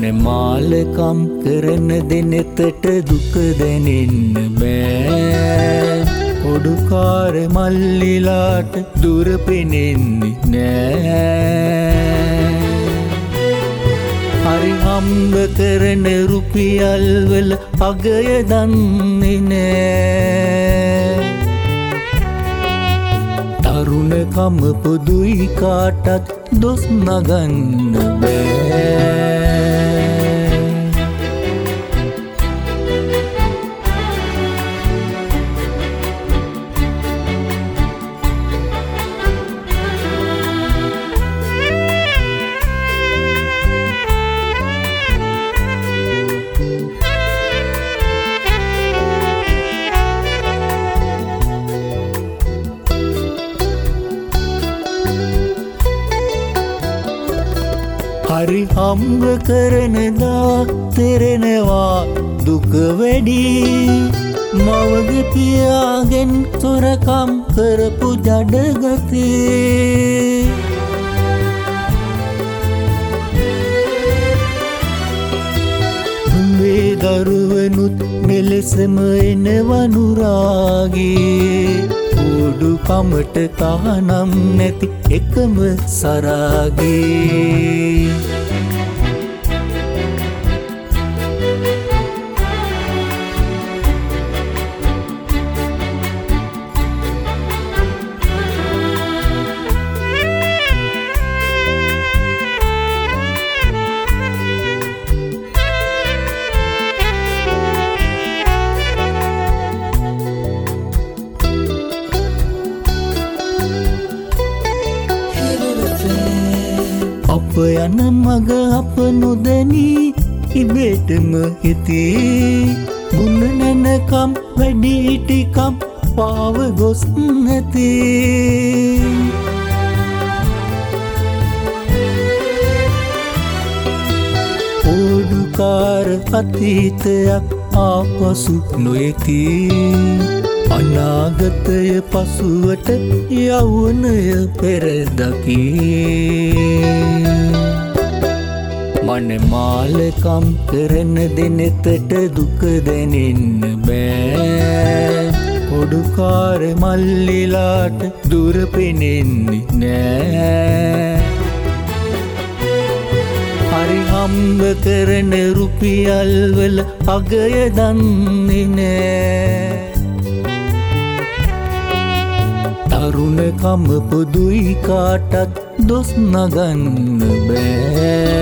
මන මාලකම් කරන දෙනෙතට දුක දැනෙන්න බෑ ඔඩුකාර මල්ලිලාට දුර පෙනෙන්නේ නෑ හරි හම්බ කරන රුපියල් වල අගය දන්නේ නෑ තරුණකම පොදුයි කාටත් දොස් නගන්න බෑ හරි හම්බ කරනදා තෙරෙනවා දුක වැඩි මවගේ පියාගෙන් සොරකම් කරපු ජඩගතේ උඹේ දරුවනුත් මෙලෙසම එනවනුරාගේ උඩුකමට තහනම් නැති එකම සරාගේ අප යන මග අප නොදැනී ඉබේටම හිතේ මුණ නැනකම් වැඩි ටිකම් පාව ගොස් නැතේ ඕඩුකාර අතීතයක් ආපසු නොයති අනාගතය පසුවට යෞවනය පෙරදකී මන මාලකම් කරන දෙනෙතට දුක දැනෙන්න බෑ ඔඩුකාර මල්ලිලාට දුර පෙනෙන්නේ නෑ හරි හම්බ කරන රුපියල් වල අගය දන්නේ නෑ තරුණකම පොදුයි කාටත් දොස් නගන්න බෑ